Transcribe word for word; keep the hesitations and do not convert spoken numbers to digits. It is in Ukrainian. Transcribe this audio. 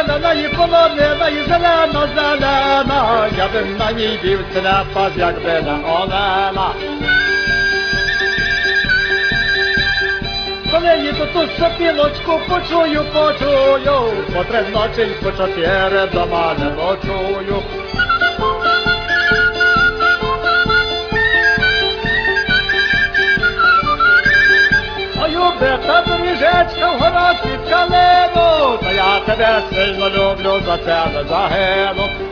зелена, і полонина, і зелено-зелена, я би на ній вівці не пас, якби не Олена. Коли їду ту сопілочку, почую, почую, по три ночі й по чотири дома не ночую. Та доріжечка в город під калину, та я тебе сильно люблю, за це не загину.